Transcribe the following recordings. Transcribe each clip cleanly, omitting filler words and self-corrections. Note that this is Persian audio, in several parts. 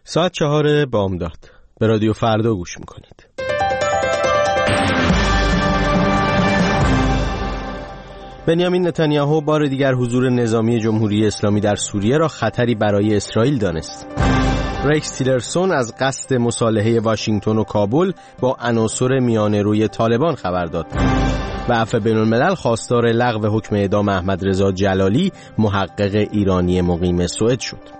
ساعت 4 بامداد به رادیو فردا گوش میکنید. بنیامین نتانیاهو بار دیگر حضور نظامی جمهوری اسلامی در سوریه را خطری برای اسرائیل دانست. ریکس تیلرسون از قصد مصالحه واشنگتن و کابل با عناصر میانه‌روی طالبان خبر داد و عفو بین‌الملل خواستار لغو حکم اعدام احمد رضا جلالی محقق ایرانی مقیم سوئد شد.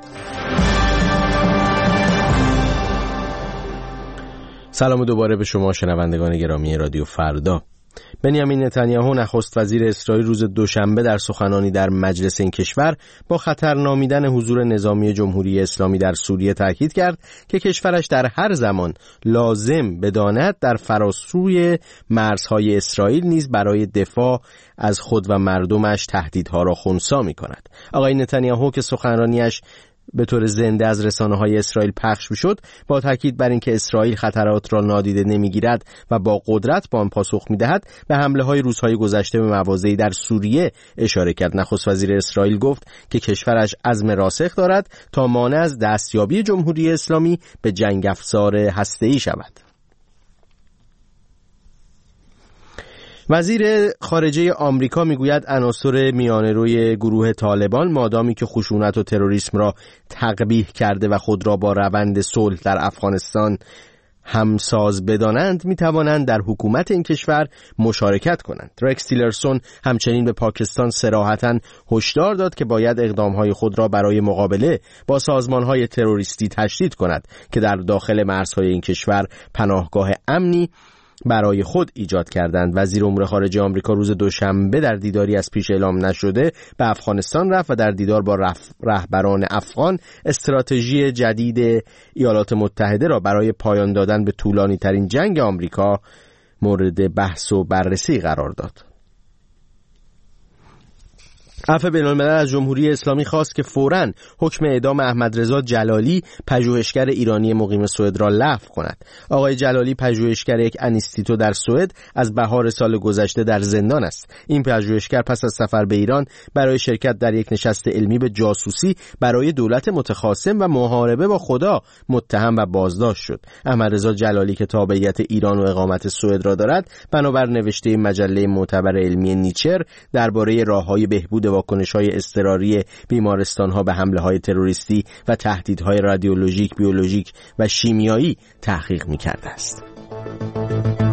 سلام دوباره به شما شنوندگان گرامی رادیو فردا. بنیامین نتانیاهو نخست وزیر اسرائیل روز دوشنبه در سخنانی در مجلس این کشور با خطر نامیدن حضور نظامی جمهوری اسلامی در سوریه تاکید کرد که کشورش در هر زمان لازم بداند در فراسوی مرزهای اسرائیل نیز برای دفاع از خود و مردمش تهدیدها را خنثی می‌کند. آقای نتانیاهو که سخنرانیش به طور زنده از رسانه‌های اسرائیل پخش می‌شد با تاکید بر اینکه اسرائیل خطرات را نادیده نمی‌گیرد و با قدرت به آن پاسخ می‌دهد به حمله‌های روزهای گذشته به مواضعی در سوریه اشاره کرد. نخست وزیر اسرائیل گفت که کشورش عزم راسخ دارد تا مانع از دستیابی جمهوری اسلامی به جنگ افزار هسته‌ای شود. وزیر خارجه آمریکا میگوید عناصر میانه‌روی گروه طالبان مادامی که خشونت و تروریسم را تقبیح کرده و خود را با روند صلح در افغانستان همساز بدانند میتوانند در حکومت این کشور مشارکت کنند. ریکس تیلرسون همچنین به پاکستان صراحتاً هشدار داد که باید اقدامهای خود را برای مقابله با سازمانهای تروریستی تشدید کند که در داخل مرزهای این کشور پناهگاه امنی برای خود ایجاد کردند. وزیر امور خارجه آمریکا روز دوشنبه در دیداری از پیش اعلام نشده به افغانستان رفت و در دیدار با رهبران افغان استراتژی جدید ایالات متحده را برای پایان دادن به طولانی ترین جنگ آمریکا مورد بحث و بررسی قرار داد. عفو بین‌الملل از جمهوری اسلامی خواست که فوراً حکم اعدام احمد رضا جلالی پژوهشگر ایرانی مقیم سوئد را لغو کند. آقای جلالی پژوهشگر یک انستیتو در سوئد از بهار سال گذشته در زندان است. این پژوهشگر پس از سفر به ایران برای شرکت در یک نشست علمی به جاسوسی برای دولت متخاصم و محاربه با خدا متهم و بازداشت شد. احمد رضا جلالی که تابعیت ایران و اقامت سوئد را دارد، بنابر نوشته مجله معتبر علمی نیچر درباره راه‌های بهبود واکنش‌های اضطراری بیمارستان‌ها به حمله‌های تروریستی و تهدیدهای رادیولوژیک، بیولوژیک و شیمیایی تحقیق می‌کرده است.